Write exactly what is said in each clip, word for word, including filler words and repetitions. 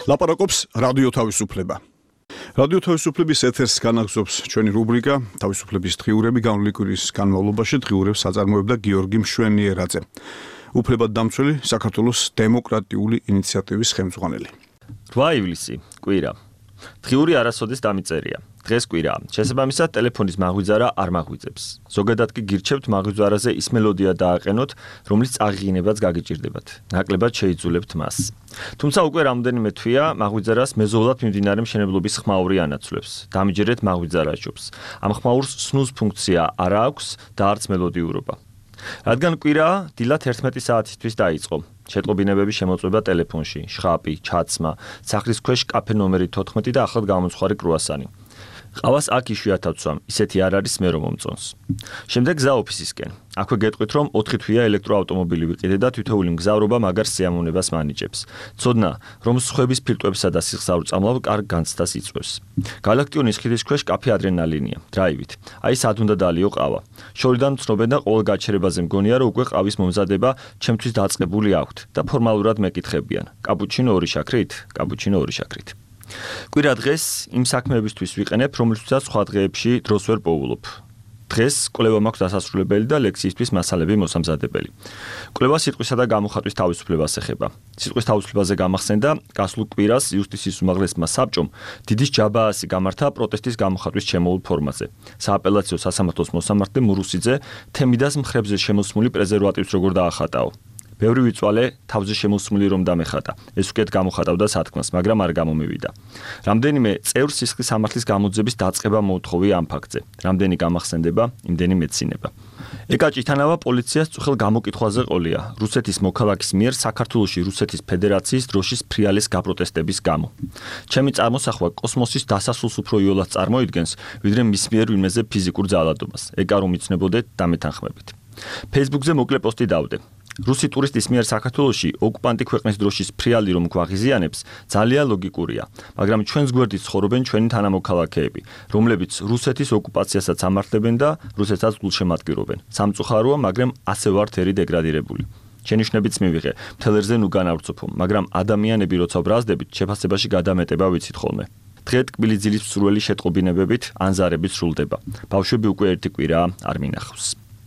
ლაპარაკობს რადიო თავისუფლება. რადიო თავისუფლების ეთერს განაგზობს ჩვენი რუბრიკა თავისუფლების დღიურები განვლილი კვირის განმავლობაში დღიურებს აწარმოებდა გიორგი მშვენიერაძე. უფლებად დამცველი საქართველოს დემოკრატიული ინიციატივის ხელმძღვანელი. რვა ივლისი, კვირა. დღიური არასოდეს დამიწერია. დღეს კვირა. შესაბამისად ტელეფონის მაღვიძარა არ მაღვიძებს. ზოგადად კი გირჩევთ მაღვიძარაზე ის მელოდია დააყენოთ, რომლის წაღიღინებაც გაგიჭირდებათ. ნაკლებად შეიძულებთ მას. თუმცა უკვე რამდენიმე თვეა მაღვიძარას მეზობლად მიმდინარე მშენებლობის ხმაური ანაცვლებს. დამიჯერეთ მაღვიძარაჯობს. ამ ხმაურს სნუზ ფუნქცია არ აქვს და არც მელოდიურობა. რადგან კვირაა, დილად ერთმეტი საათისთვის დაიწყო. შეტყობინებები შემოწმება ტელეფონში, შხაპი, ჩაცმა, სახლის ქვეშ კაფე ნომერი თოთხმეტი და ახლად გამომცხვარი კრუასანი. ყავას აქ იშვიათად ვცვამ, ისეთი არ არის მე რომ მომწონს. შემდეგ გზა ოფისისკენ. აქვე გეტყვით რომ ოთხი თვეა ელექტროავტომობილი ვიყიდე და თითოეული მგზავრობა მაგარ სიამოვნებას მანიჭებს. ცოდნა, რომ სხვების ფილტვებსა და სიხსაურ წამლავ კარგ განცდას იწვევს. გალაქტიონის ხიდის ქვეშ კაფე ადრენალინია, დრაივით. აი სად უნდა დალიო ყავა. შორიდან ცნობენ და ყოველ გაჩერებაზე მგონია რომ უკვე ყავის მომზადება ჩემთვის დაწყებული აქვთ და ფორმალურად მეკითხებიან. კაპუჩინო ორი შაქრით, კაპუჩინო ორი შაქრით. კვირა დღეს იმ საქმეებისთვის ვიყენებ, რომლისთვისაც სხვა დღეებში დროს ვერ პოულობ. დღეს კვლევა მაქვს დასასრულებელი და ლექციისთვის მასალები მოსამზადებელი. კვლევა სიტყვისა და გამოხატვის თავისუფლებას ეხება. სიტყვის თავისუფლებაზე გამახსენდა გასულ კვირას იუსტიციის უმაღლესმა საბჭომ დიდის ჯაბაასი გამართა პროტესტის გამოხატვის ჩემოულ ფორმაზე. სააპელაციო სასამართლოს მოსამართლე მურუსიძე თემიდას მხრებზე შემოსმული პრეზერვატივს როგორ დაახატაო. ბევრი ვიწვალე თავზე შემოსმული რომ დამეხატა. ეს უკეთ გამოხატავდა სათქმას, მაგრამ არ გამომივიდა. რამდენიმე წევრს სისხლის სამართლის გამოძების დაწყება მოუთხოვი ამ ფაქტზე. რამდენი გამახსენდება, იმდენი მეცინება. ეკა ჭითანავა პოლიციას წუხელ გამოკითხვაზე ყოლია. რუსეთის მოქალაქის მიერ საქართველოში რუსეთის ფედერაციის დროშის ფრიალის გაპროტესტების გამო. ჩემი წარმოსახვა კოსმოსის დასასრულს უფრო იოლად წარმოიდგენს, ვიდრე მის მიერ ვინმეზე ფიზიკურ ძალადობას. ეკა რომ იცნებოდეთ, დამეთანხმებით. Facebook-ზე მოკლე პოსტი დავდე. რუსი ტურისტის მიერ საქართველოში ოკუპანტი ქვეყნის დროშის ფრიალი რომ გვაღიზიანებს, ძალიან ლოგიკურია, მაგრამ ჩვენს გვერდით ცხოვრობენ ჩვენი თანამოქალაქეები, რომლებიც რუსეთის ოკუპაციასაც ამართლებენ და რუსეთსაც გულშემატკივრობენ. სამწუხაროა, მაგრამ ასე ვართ ერი დეგრადირებული. შენიშვნებიც მივიღე, მთელერზე ნუ განავრცოფო, მაგრამ ადამიანები როცა ბრაზდებით, შეფასებაში გადამეტება ვიცით ხოლმე. დღე ტკბილი ძილის მსურველი შეტყობინებებით ანზარებით სრულდება. ბავშვები უკვე ერთი კვირაა არ მინახავს.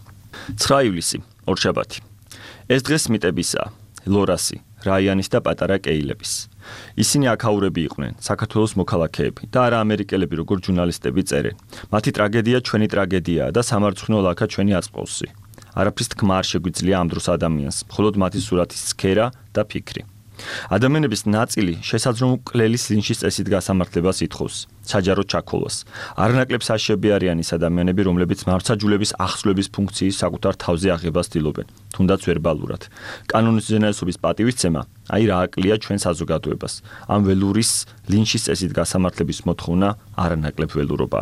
ცხრა ივლისი, ორშაბათი. ეს დღეს მიტებისაა, ლორასი, რაიანის და პატარა კეილების. ისინი აქაურები იყვნენ, საქართველოს მოქალაქეები და არა ამერიკელები, როგორ ჟურნალისტები წერენ. მათი ტრაგედია ჩვენი ტრაგედიაა და სამარცხვინო ლაქა ჩვენი აწყვოსი. არაფრის თქმა არ შეგვიძლია ამ დროს ადამიანს, მხოლოდ მათი სურათის სქერა და ფიქრი. ადამიანების ნაწილი შესაძლო მკვლელის ლინჩის წესით გასამართლებას ითხოვს, საჯარო ჩაქოლვას. არნაკლებ საშიები არიან ის ადამიანები, რომლებიც მართლმსაჯულების ახსვლების ფუნქციის საკუთარ თავზე აღებას ცდილობენ, თუნდაც ვერბალურად. კანონის უზენაესობის პატივისცემა, აი რა აკლია ჩვენ საზოგადოებას. ამ ველურის ლინჩის წესით გასამართლების მოთხოვნა არანაკლებ ველურობა.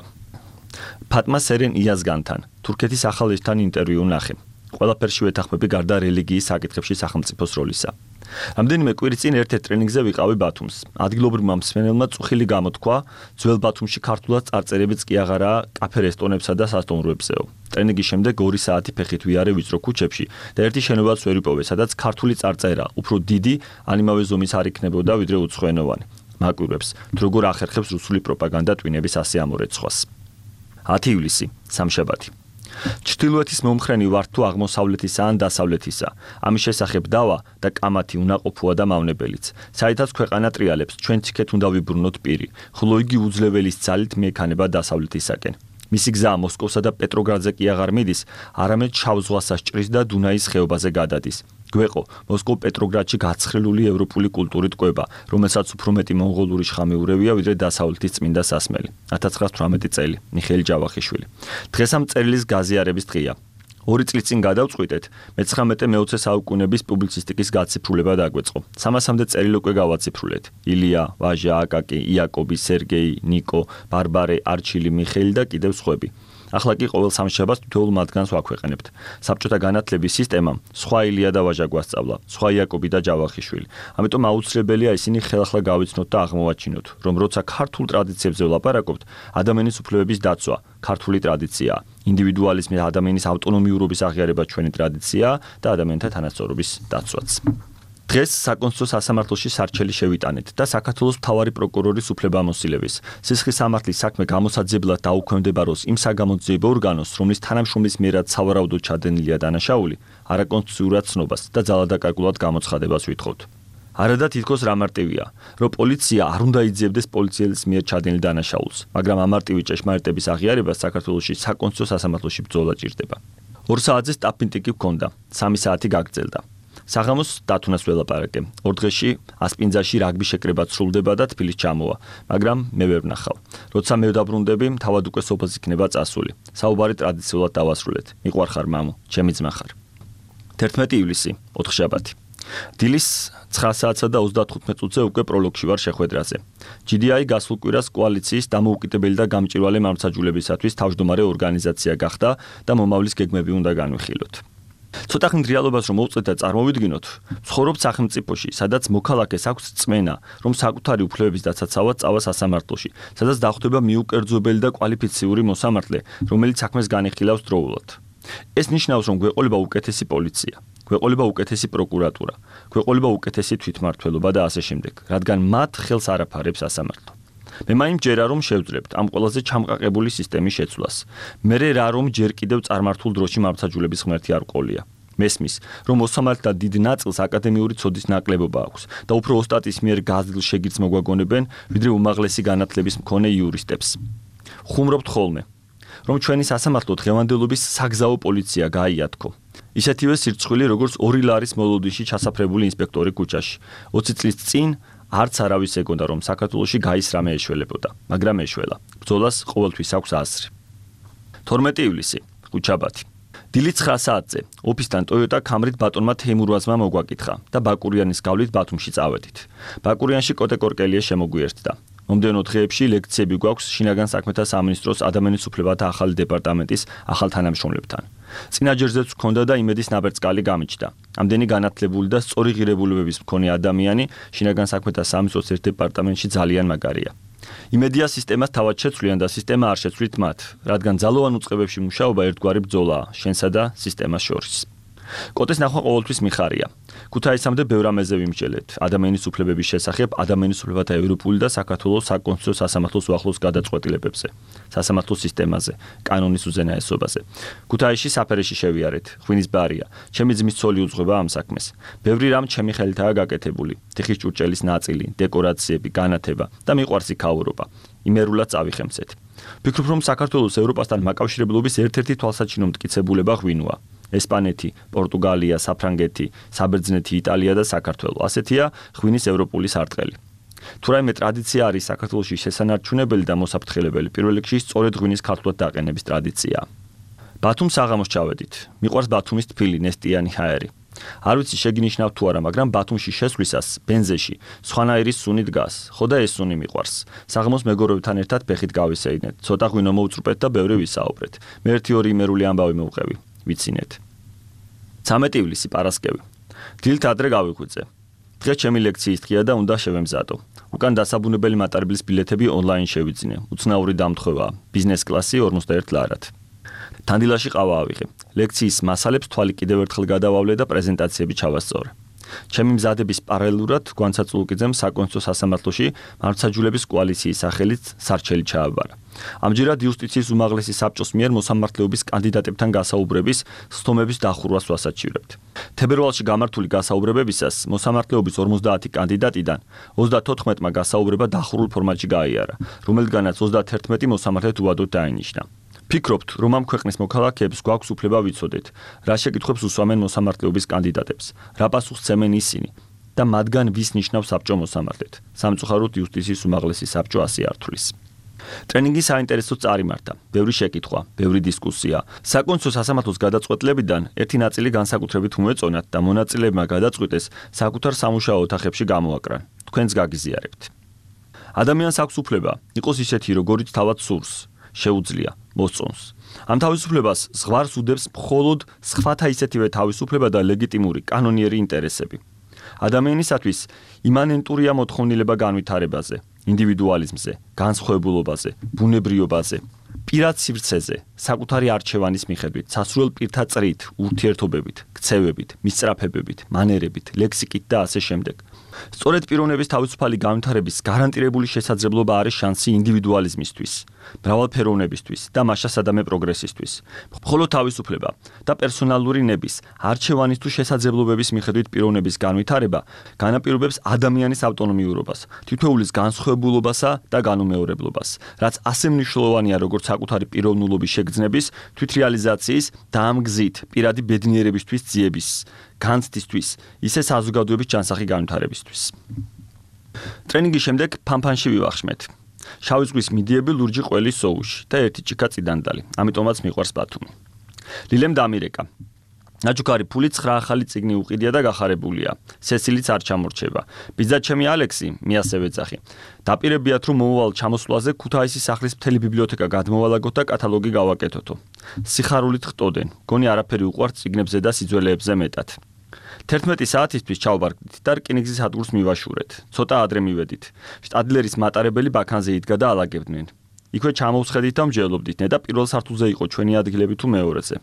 ფატმა სერენ იაზგანთან, თურქეთის ახალ ელჩთან ინტერვიუ ნახე. ყველაფერში ვეთანხმები გარდა რელიგიის საკითხებში სახელმწიფოს როლისა. რამდენიმე კვირის წინ ერთ-ერთ ტრენინგზე ვიყავი ბათუმს. ადგილობრივმა მსმენელმა წუხილი გამოთქვა, ძველ ბათუმში ქართულად წარწერებიც კი აღარაა კაფე რესტორნებსა და სასტუმროებზეო. ტრენინგის შემდეგ ორი საათი ფეხით ვიარე ვიწრო ქუჩებში და ერთი შენობაც ვერ ვიპოვე, სადაც ქართული წარწერა უფრო დიდი ან იმავე ზომის არ იქნებოდა, ვიდრე უცხოენოვანი. მაკვირვებს, თუ როგორ ახერხებს რუსული პროპაგანდა ტვინების ასე ამორეცხვას. ათი ივლისი, სამშაბათი. ჩრდილოეთის მომხრენი ვართ თუ აღმოსავლეთისა ან დასავლეთისა. ამის შესახებ დავა და კამათი უნაყოფოა და მავნებელიც. საერთოდ ქვეყანა ტრიალებს, ჩვენ ციკეთ უნდა ვიბრუნოთ პირი, ხოლო იგი უძლებელის ძალით მიექანება დასავლეთისაკენ. მისი გზა მოსკოვსა და პეტროგრადზე კი აღარ მიდის, არამედ შავ ზღვასა სჭრის და დუნაის ხეობაზე გადადის. გვეყო, მოსკოვ-პეტროგრადში გაცხრილული ევროპული კულტურით კვება, რომელსაც უფრო მეტი მონღოლური შხამეურევია, ვიდრე დასავლეთის წმინდა სასმელი. ათას ცხრაას თვრამეტი წელი, მიხეილ ჯავახიშვილი. დღეს ამ წერილის გაზიარების დღეა. ორი წლის წინ გადავწყვიტეთ, მეცხრამეტე მეოცე საუკუნეების პუბლიცისტიკის გაციფრულება დაგვეწყო. სამასამდე წერილი უკვე გავაციფრულეთ. ილია, ვაჟა, აკაკი, იაკობი, სერგეი, ნიკო, ბარბარე, არჩილი, მიხეილი და კიდევ სხვები. ახლა კი ყოველ სამშაბათს თითოეულ მათგანს ვაქვეყნებთ. საბჭოთა განათლების სისტემამ სხვა ილია და ვაჟა გვასწავლა, სხვა იაკობი და ჯავახიშვილი. ამიტომ აუცილებელია ისინი ხელახლა გავიცნოთ და აღმოვაჩინოთ, რომ როცა ქართულ ტრადიციებზე ვლაპარაკობთ, ადამიანის უფლებების დაცვა ქართული ტრადიციაა. ინდივიდუალიზმი და ადამიანის ავტონომიურობის აღიარება ჩვენი ტრადიციაა და ადამიანთა თანასწორობის დაცვაც. დღეს საკონსტიტუციო სასამართლოში სარჩელი შევიტანეთ და საქართველოს მთავარი პროკურორის უფლებამოსილების სისხლის სამართლის საქმე გამოსაძიებლად დაუქვემდებაროს იმ საგამოძიებო ორგანოს, რომლის თანამშრომლის მიერად სავარაუდოდ ჩადენილია დანაშაული, არაკონსტიტუციურად ცნობას და ძალადაკარგულად გამოცხადებას ვითხოვთ. არადა თითქოს რა მარტივია, რომ პოლიცია არ უნდა იძიებდეს პოლიციელის მიერ ჩადენილ დანაშაულს, მაგრამ ამარტივი ჭეშმარიტების აღიარებას საქართველოში საკონსტიტუციო სასამართლოში ბრძოლა ჭირდება. ორ საათზე სტაფინტიკი ჰქონდა, სამი საათი გაგრძელდა. საღამოს დათუნას ველაპარაკე. ორ დღეში ასპინძაში რაგბი შეკრებაც სრულდება და თბილისს ჩამოვა, მაგრამ მე ვერ ვნახავ. როცა მე დავბრუნდები, თავად უკვე სოფელს იქნება წასული. საუბარი ტრადიციულად დავასრულეთ. მიყვარხარ მამო, ჩემი ძმა ხარ. თერთმეტი ივლისი, ოთხშაბათი. დილის ცხრა საათსა და ოცდათხუთმეტ წუთზე უკვე პროლოგში ვარ შეხვედრაზე. ჯი დი აი გასულ კვირას კოალიციის დამოუკიდებელი და გამჭვირვალე მართლმსაჯულებისათვის თავმჯდომარე ორგანიზაცია გახდა და მომავლის გეგმები უნდა განვიხილოთ. ცოტა ხნით რეალობას რომ მოვწეთ და წარმოვიდგინოთ, ცხოვრობ სახელმწიფოში, სადაც მოქალაქეს აქვს წმენა, რომ საკუთარი უფლებების დასაცავად წავა სასამართლოში, სადაც დახვდება მიუკერძოებელი და კვალიფიციური მოსამართლე, რომელიც საქმეს განიხილავს დროულად. ეს ნიშნავს, რომ გვეყოლება უკეთესი პოლიცია, გვეყოლება უკეთესი პროკურატურა, გვეყოლება უკეთესი თვითმმართველობა და ასე შემდეგ, რადგან მათ ხელს არ აფარებს სასამართლო. მე მაინც ჯერა რომ შევძლებთ ამ ყველაზე ჩამყაყებული სისტემის შეცვლას. მერე რა რომ ჯერ კიდევ წარმართულ დროში მართლმსაჯულების ღმერთი არ ყოლია. მესმის, რომ მოსამართლეთა დიდ ნაწილს აკადემიური ცოდის ნაკლებობა აქვს და უფრო ოსტატის მიერ გაზრდილ შეგირდს მოგვაგონებენ, ვიდრე უმაღლესი განათლების მქონე იურისტებს. ხუმრობთ ხოლმე, რომ ჩვენი სასამართლო დღევანდელობის საგზაო პოლიცია გაიათქო. ისეთივე სირცხვილი, როგორც ორი ლარის მოლოდიში ჩასაფრებული ინსპექტორი ქუჩაში. ოცი წლის წინ არც არავის ეგონდა, რომ საქართველოში გაისრამე ეშველებოდა, მაგრამ ეშველა. ბრძოლას ყოველთვის აქვს აზრი. თორმეტი ივლისი, ხუთშაბათი. დილით ცხრა საათზე ოფისთან Toyota Camry-თ ბატონმა თეიმურაზმა მოგვაკითხა და ბაკურიანის გავლით ბათუმში წავედით. ბაკურიანში კოტე კორკელია შემოგვიერთდა. მომდევნო დღეებში ლექციები გვაქვს შინაგან საქმეთა სამინისტროს ადამიანის უფლებათა ახალი დეპარტამენტის ახალ თანამშრომლებთან. წინაჯერზეც ჰქონდა და იმედის ნაბერწკალი გამიჩნდა. ამდენი განათლებული და სწორი ღირებულებების მქონე ადამიანი შინაგან საქმეთა სამინისტროს ერთ დეპარტამენტში ძალიან მაგარია. იმედია სისტემას თავად შეცვლიან და სისტემა არ შეცვლით მათ, რადგან ძალოვან უწყებებში მუშაობა ერთგვარი ბრძოლაა შენსა და სისტემას შორის. კოტეს ნახვა ყოველთვის მიხარია. ქუთაისამდე ბევრ ამაზე ვიმსჯელეთ. ადამიანის უფლებების შესახებ, ადამიანის უფლებათა ევროპული და საქართველოს საკონსტიტუციო სასამართლოს უახლოს გადაწყვეტილებებზე, სასამართლო სისტემაზე, კანონის უზენაესობაზე. ქუთაისში საფარეში შევიარეთ, ღვინის ბარია. ჩემი ძმის ცოლი უძღვება ამ საქმეს. ბევრი რამ ჩემი ხელითაა გაკეთებული. თიხის ჭურჭელის ნაწილი, დეკორაციები, განათება და მიყვარს იქაურობა. იმერულად წავიხემცეთ. ვფიქრობ, რომ საქართველოს ევროპასთან მაკავშირებლობის ერთ-ერთი თვალსაჩინო მტკიცებულება ღვინოა. ესპანეთი, პორტუგალია, საფრანგეთი, საბერძნეთი, იტალია და საქართველო. ასეთია ღვინის ევროპული სარტყელი. თუ რაიმე ტრადიცია არის საქართველოში შესანარჩუნებელი და მოსაფრთხილებელი, პირველ რიგში სწორედ ღვინის ქართულად დაყენების ტრადიციაა. ბათუმს საღამოს ჩავედით. მიყვარს ბათუმის თბილი, ნესტიანი ჰაერი. არ ვიცი შეგინიშნავთ თუ არა, მაგრამ ბათუმში შესვლისას ბენზეში სხვანაირი სუნი დგას. ხო და ეს სუნი მიყვარს. საღამოს მეგობრებთან ერთად ფეხით გავისეირნეთ. ცოტა ღვინო მოვუწრუპეთ და ბევრი ვისაუბრეთ. მე ერთი ორი იმერული ამბავი მოვყევი. ვიცინეთ. ცამეტი ივლისი, პარასკევი. დილით ადრე გავიხვიწე. დღეს ჩემი ლექციის დღეა და უნდა შევემზადო. უკან დასაბუნებელი მატარებლის ბილეთები ონლაინ შევიძინე. უცნაური დამთხოვაა. ბიზნეს კლასი ორმოცდაერთ ლარად. თანდილაში ყავა ავიღე. ლექციის მასალებს თვალი კიდევ ერთხელ გადავავლე და პრეზენტაციები ჩავასწორე. ჩემი მზადების პარალელურად გვანცაც ლუკიძემ საკონსტიტუციო სასამართლოში მართლმსაჯულების კოალიციის სახელით სარჩელი ჩააბარა. ამჯერად იუსტიციის უმაღლესი საბჭოს მიერ მოსამართლეობის კანდიდატებთან გასაუბრების სხდომების დახურვას ვასაჩივრებთ. თებერვალში გამართული გასაუბრებებისას მოსამართლეობის ორმოცდაათი კანდიდატიდან ოცდათოთხმეტმა გასაუბრება დახურულ ფორმატში გაიარა, რომელთგანაც ოცდათერთმეტი მოსამართლედ უადოდ დაინიშნა. ფიქრობთ, რომ ამ ქვეყნის მოქალაქეებს გვაქვს უფლება ვიცოდეთ, რა შეკითხვებს უსვამენ მოსამართლეობის კანდიდატებს, რა პასუხს ცემენ ისინი და მათგან ვის ნიშნავს საბჭო მოსამართლედ. სამწუხაროდ იუსტიციის უმაღლესი საბჭო ასე არ თვლის. ტრენინგი საინტერესოდ წარიმართა. ბევრი შეკითხვა, ბევრი დისკუსია. საკონსტიტუციო სასამართლოს გადაწყვეტილებიდან ერთი ნაწილი განსაკუთრებით უმეწონათ და მონაწილეებმა გადაწყვიტეს საკუთარ სამუშაო ოთახებში გამოაკრან. თქვენს გაგიზიარებთ. ადამიანს აქვს უფლება იყოს ისეთი, როგორიც თავად სურს. შეუძლია, მოსწონს. ამ თავისუფლებას ზღვარს უდებს მხოლოდ სხვათა ისეთივე თავისუფლება და ლეგიტიმური კანონიერი ინტერესები. ადამიანისათვის იმანენტურია მოთხოვნილება განვითარებაზე, ინდივიდუალიზმზე, განსხვავებულობაზე, ბუნებრიობაზე, პირად სივრცეზე, საკუთარი არჩევანის მიხედვით, სასურველ პირთა წრით, ურთიერთობებით, ქცევებით, მისწრაფებებით, მანერებით, ლექსიკით და ასე შემდეგ. სწორედ პიროვნების თავისუფალი განვითარების გარანტირებული შესაძლებლობა არის შანსი ინდივიდუალიზმისთვის, მრავალფეროვნებისთვის და მასშტაბსადამე პროგრესისთვის. მხოლოდ თავისუფლება და პერსონალური ნების, არჩევანის თუ შესაძლებლობების მიხედვით პიროვნების განვითარება განაპირობებს ადამიანის ავტონომიურობას, თითოეულის განსხვავებულობასა და განუმეორებლობას, რაც ასე მნიშვნელოვანია როგორც საკუთარი პიროვნულობის შეგრძნების, თვითრეალიზაციის და ამ გზით პირადი ბედნიერებისთვის ძიების განცდისთვის, ისე საზოგადოების ჯანსაღი განვითარებისთვის. ტრენინგის შემდეგ ფანფანში ვივახშმეთ. შავი ზღვის მიდიები ლურჯი ყველის სოუში და ერთი ჭიქა წიდანდალი, ამიტომაც მიყვარს ბათუმი. ლილემ დამირეკა. ნაჩუქარი ფული ცხრა ახალი წიგნი უყიდია და გახარებულია. სესილიც არ ჩამორჩება. ბიძაჩემი ალექსი, მე ასევე ეძახი. დაპირებიათ რომ მომავალ ჩამოსვლაზე ქუთაისის სახლის მთელი ბიბლიოთეკა გადმოვალაგოთ და კატალოგი გავაკეთოთო. სიხარულით ხტოდენ. გონი არაფერი უყვართ წიგნებზე და სიძველეებზე მეტად. თერთმეტი საათისთვის ჩავბარგდით და რკინიგზის ადგილს მივაშურეთ. ცოტა ადრე მივედით. შტადლერის მატარებელი ბაქანზე იდგა და ალაგებდნენ. იქვე ჩამოვსხედით და მსჯელობდით, ნედა პირველ სართულზე იყო ჩვენი ადგილები თუ მეორეზე.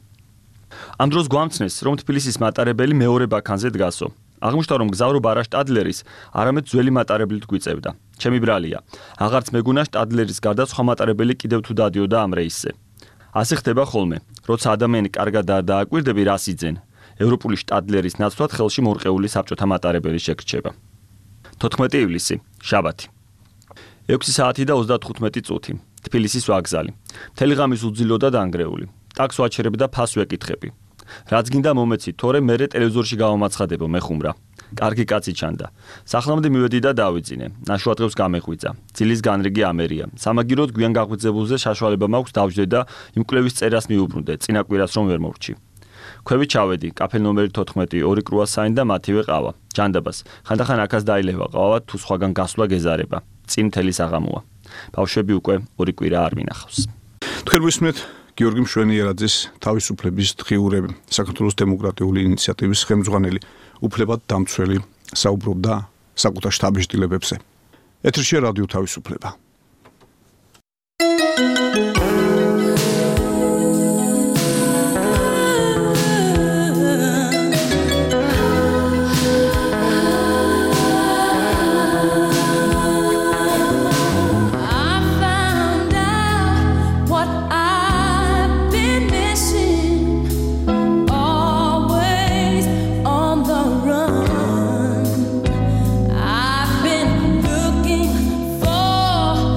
ამ დროს გვამცნეს, რომ თბილისის მატარებელი მეორე ბაქანზე დგასო. აღმოჩნდა, რომ გზავრობა არა შტადლერის, არამედ ძველი მატარებლით გვიწევდა. ჩემი ბრალია. აღარც მეგონა შტადლერის გარდა სხვა მატარებელი კიდევ თუ დადიოდა ამ რეისზე. ასე ხდება ხოლმე, როცა ადამიანი კარგად არ დააკვირდები, რას იძენ. ევროპული შტადლერის ნაცვლად ხელში მორყეული საბჭოთა მატარებელი შეგრჩება. თოთხმეტი ივლისი, შაბათი. ექვსი საათი და ოცდათხუთმეტი წუთი. თბილისის ვაგზალი. მთელი ღამის უძილო და დანგრეული. ტაქს ვაჩერებ და ფას ვეკითხები. რაც გინდა მომეცი, თორე მერე ტელევიზორში გავამაცხადებო, მეხუმრა. კარგი კაცი ჩანდა. სახლამდე მივედი და დავიძინე. ნაშუადღებს გამეღვიძა. ძილის განრიგი ამერია. სამაგიროდ გვიან გაღვიძებულზე საშუალება მაქვს დავждე და იმ კვლევის წერას მიუბრუნდე, წინა კვირას რომ ვერ მოვრჩი. ქვევი ჩავედი, კაფე ნომერი თოთხმეტი, ორი კრუასანი და მათივე ყავა. ჯანდაბას. ხანდახან აქაც დაილევა ყავა, თუ სხვაგან გასვლა გეზარება. წინ მთელი საღამოა. ბავშვები უკვე ორი კვირა არ მინახავს. თქვენ ვისმენთ გიორგი მშვენიერაძის თავისუფლების დღიურები, საქართველოს დემოკრატიული ინიციატივის ხელმძღვანელი, უფლებად დამცველი, საუბრობდა საკუთარ შთაბეჭდილებებზე. ეთერშია რადიო თავისუფლება. I've been looking for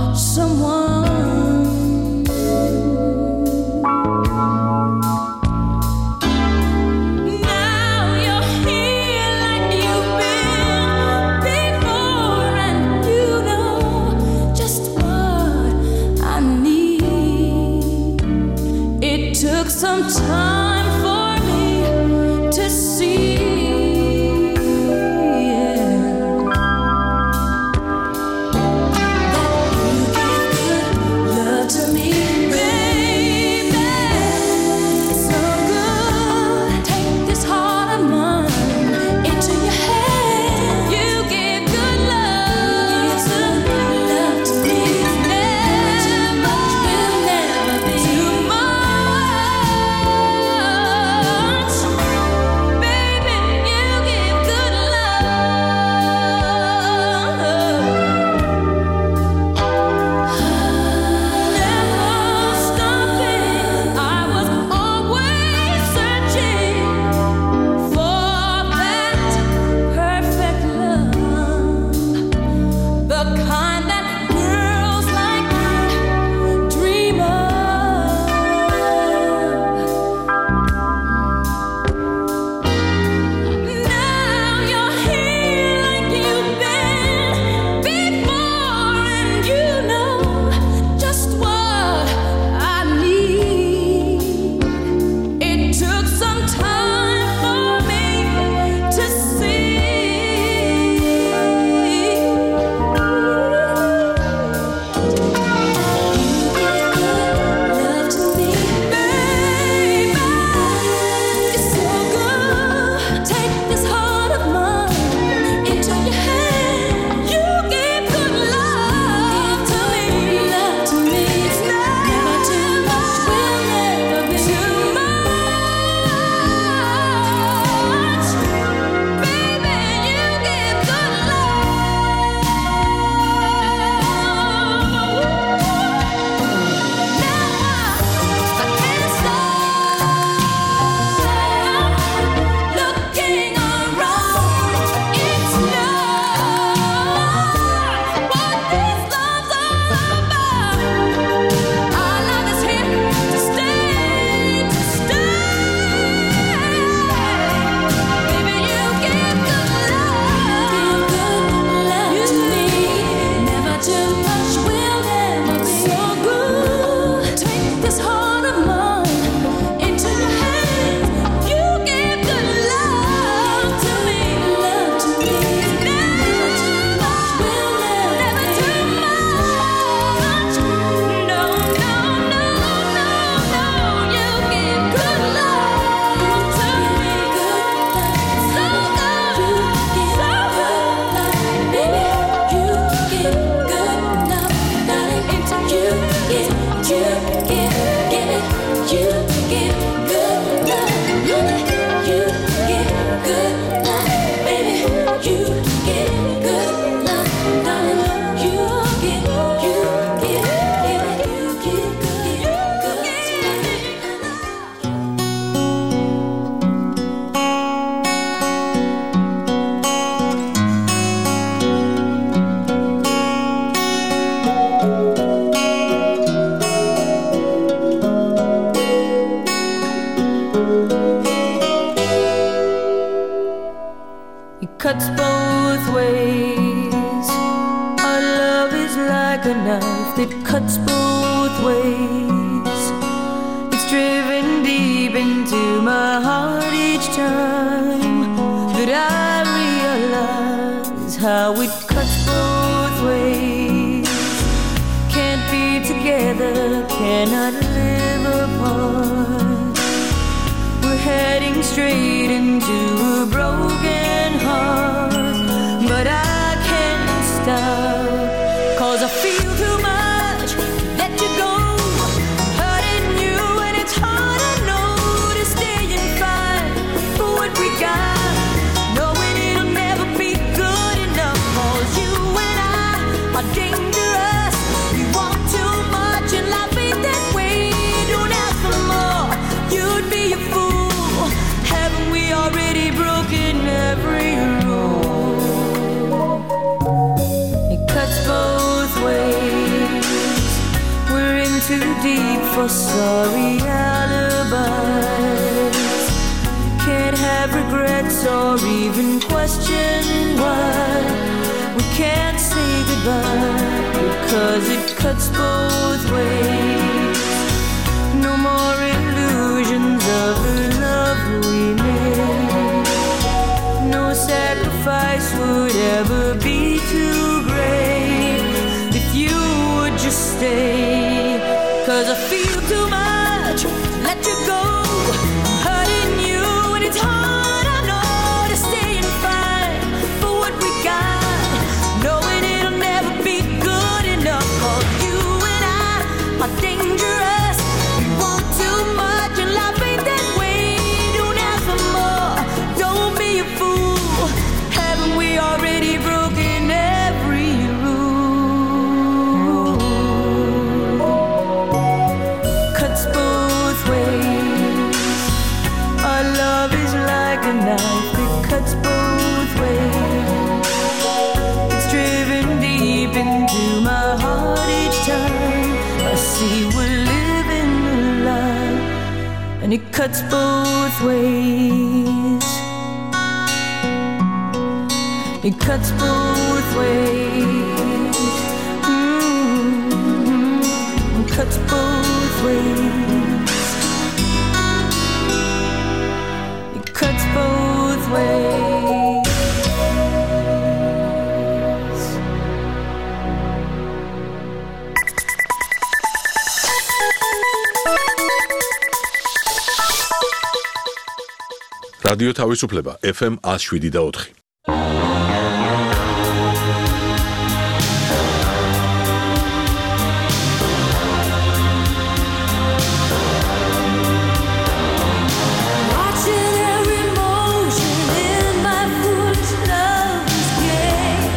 cuts both ways. Our love is like a knife that cuts both ways. It's driven deep into my heart each time that I realize how it cuts both ways. Can't be together, cannot live apart. We're heading straight into a broken heart, but I can't stop, 'cause I feel too much to let you go. Hurting you and it's hard, I know, to stay and fight for what we got, knowing it'll never be good enough. 'Cause you and I are dangerous. We want too much and life ain't that way. Don't ask for more, you'd be a fool. Haven't we already broken every rule? It cuts both ways. We're in too deep for sorry alibis. Can't have regrets or even question why we can't say goodbye, because it cuts both ways. No more illusions of the love we made. No sacrifice would ever be too great if you would just stay. 'Cause I feel too much to let you go. I'm hurting you and it's hard, I know, to stay and fight for what we got, knowing it'll never be good enough. 'Cause you and I are dangerous. We want too much and life ain't that way. Don't ask for more, don't be a fool. Haven't we already broken every rule? Cuts both ways. Our love is like a knife that cuts both ways. It's driven deep into my heart each time I see we're living a lie, and it cuts both ways. It cuts both ways. Mm-hmm. It cuts both ways. It cuts both ways. რადიო თავისუფლება ეფ ემ one oh seven და four. Watching every motion in my foolish love's game.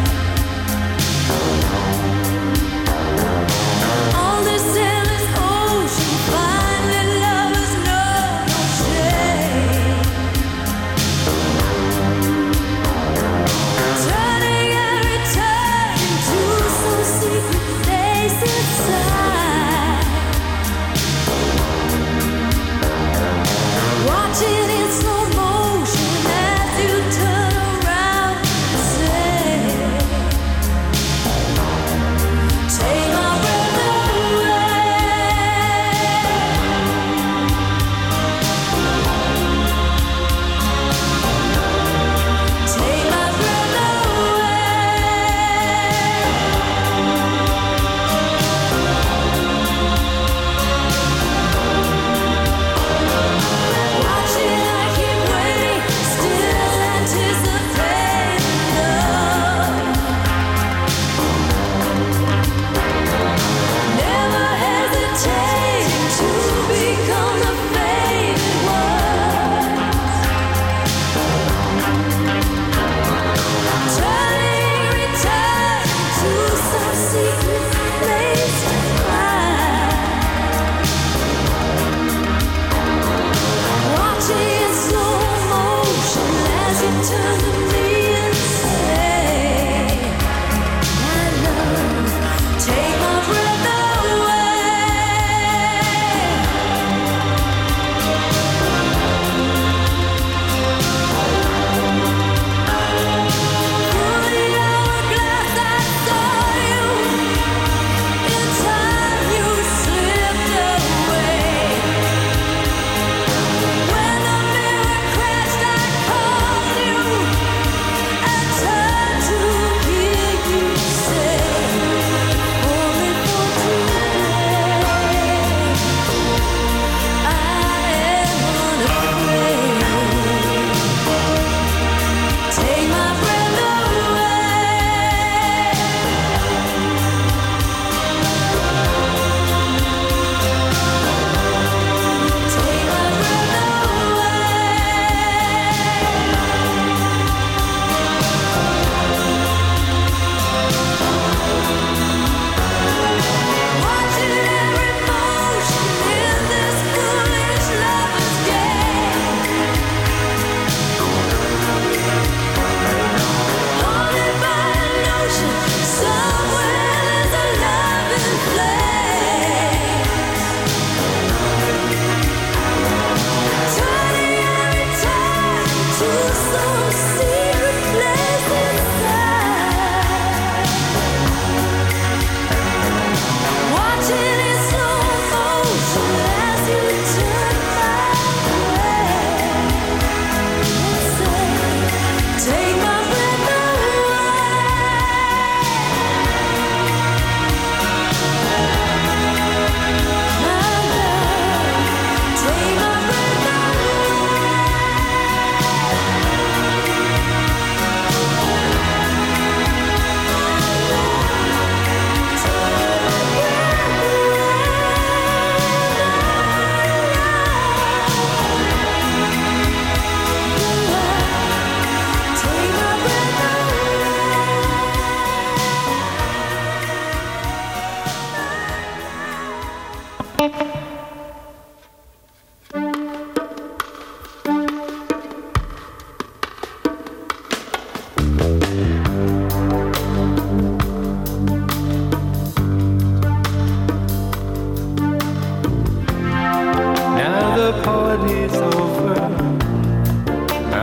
On this endless ocean, finally lovers know no shame.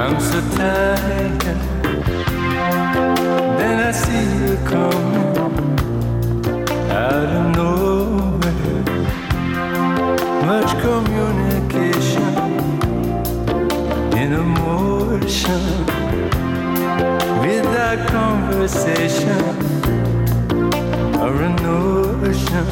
I'm so tired. Then I see you coming out of nowhere. Much communication in emotion, without conversation or a notion.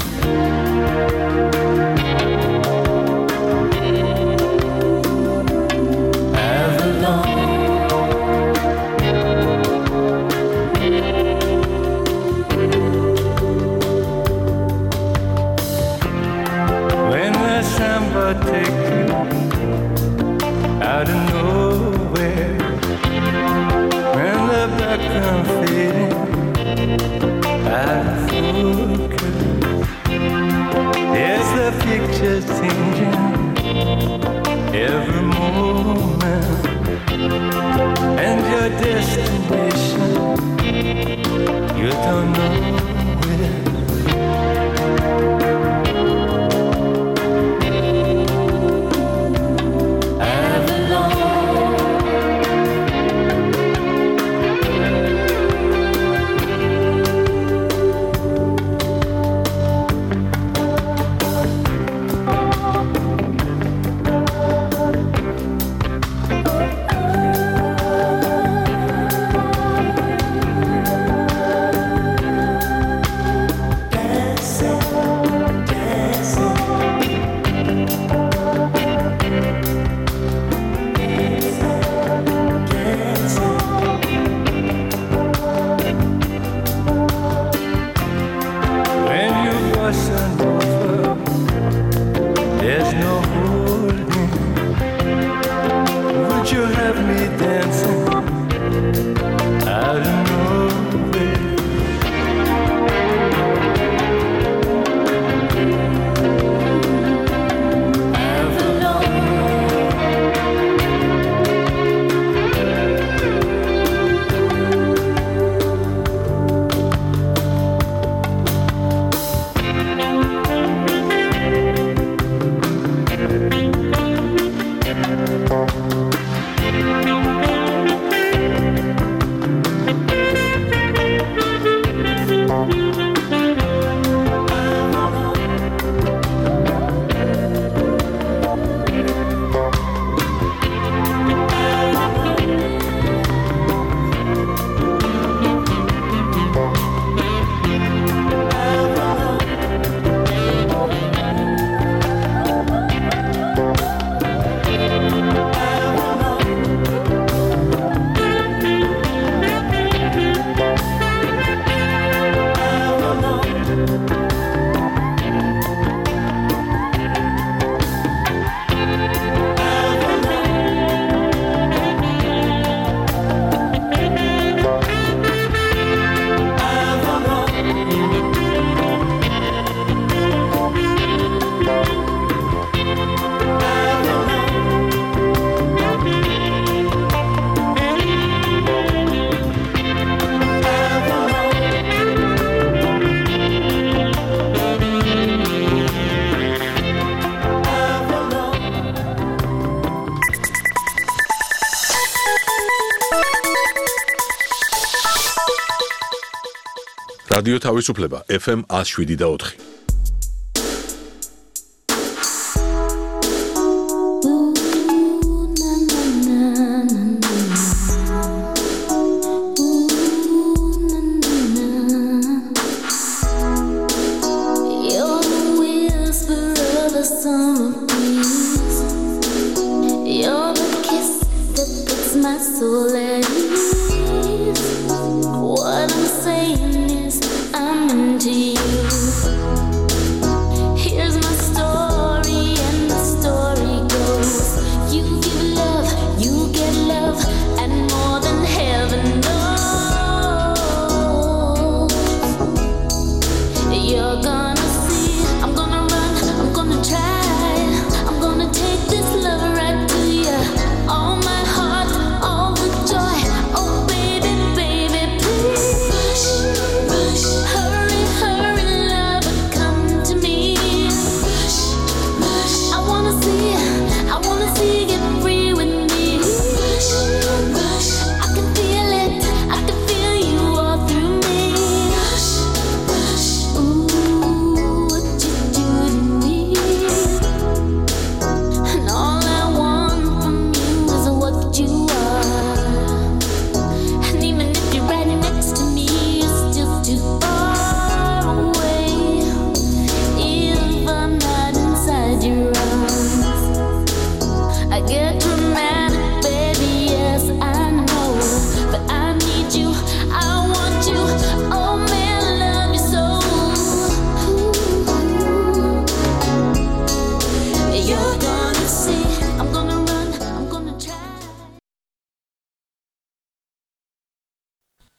Take you out of nowhere, when the background fading out of focus, there's the picture changing every moment, and your destination you don't know where. რადიო თავისუფლება ეფ ემ one oh seven და four. Hurry, hurry.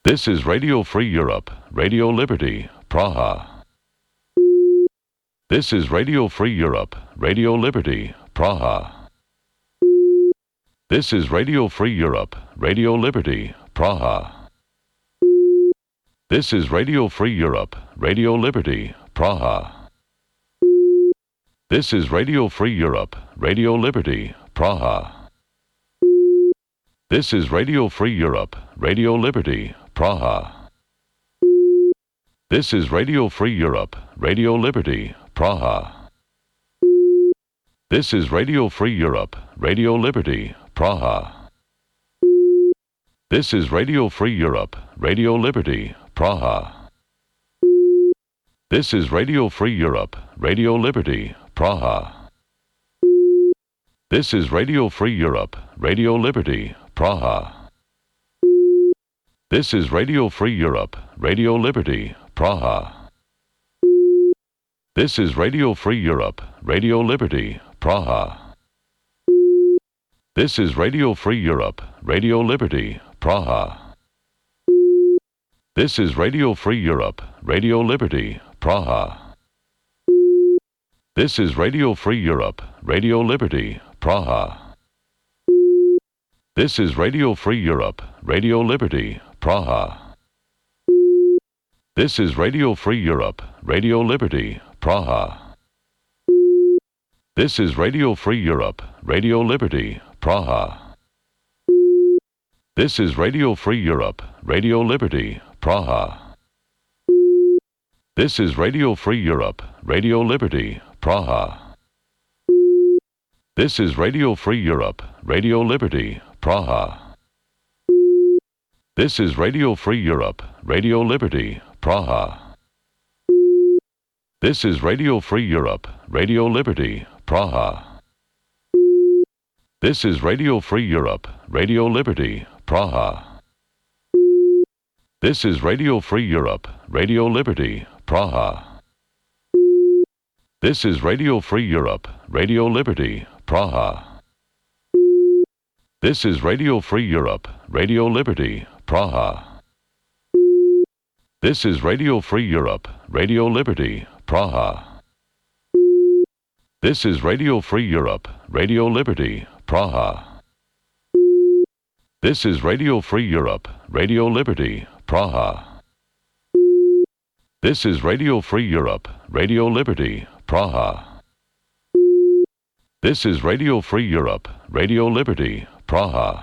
This is Radio Free Europe, Radio Liberty, Praha. This is Radio Free Europe, Radio Liberty, Praha. This is Radio Free Europe, Radio Liberty, Praha. This is Radio Free Europe, Radio Liberty, Praha. This is Radio Free Europe, Radio Liberty, Praha. This is Radio Free Europe, Radio Liberty, Praha. This is Radio Free Europe, Radio Liberty, Praha. This is Radio Free Europe, Radio Liberty, Praha. This is Radio Free Europe, Radio Liberty, Praha. This is Radio Free Europe, Radio Liberty, Praha. This is Radio Free Europe, Radio Liberty, Praha. This is Radio Free Europe, Radio Liberty, Praha. This is Radio Free Europe, Radio Liberty, Praha. This is Radio Free Europe, Radio Liberty, Praha. This is Radio Free Europe, Radio Liberty, Praha. This is Radio Free Europe, Radio Liberty, Praha. This is Radio Free Europe, Radio Liberty, Praha. This is Radio Free Europe, Radio Liberty, Praha. This is Radio Free Europe, Radio Liberty, Praha. This is Radio Free Europe, Radio Liberty, Praha. This is Radio Free Europe, Radio Liberty, Praha. This is Radio Free Europe, Radio Liberty, Praha. This is Radio Free Europe, Radio Liberty, Praha. This is Radio Free Europe, Radio Liberty, Praha. This is Radio Free Europe, Radio Liberty, Praha. This is Radio Free Europe, Radio Liberty, Praha. This is Radio Free Europe, Radio Liberty, Praha. This is Radio Free Europe, Radio Liberty, Praha. This is Radio Free Europe, Radio Liberty, Praha. This is Radio Free Europe, Radio Liberty, Praha. This is Radio Free Europe, Radio Liberty, Praha. This is Radio Free Europe, Radio Liberty, Praha. This is Radio Free Europe, Radio Liberty, Praha.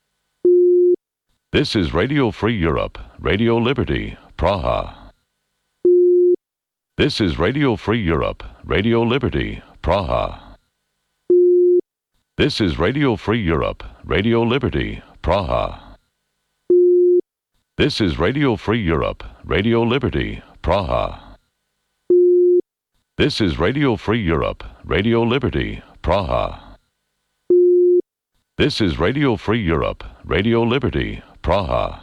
This is Radio Free Europe, Radio Liberty, Praha. This is Radio Free Europe, Radio Liberty, Praha. This is Radio Free Europe, Radio Liberty, Praha. This is Radio Free Europe, Radio Liberty, Praha. This is Radio Free Europe, Radio Liberty, Praha. This is Radio Free Europe, Radio Liberty, Praha.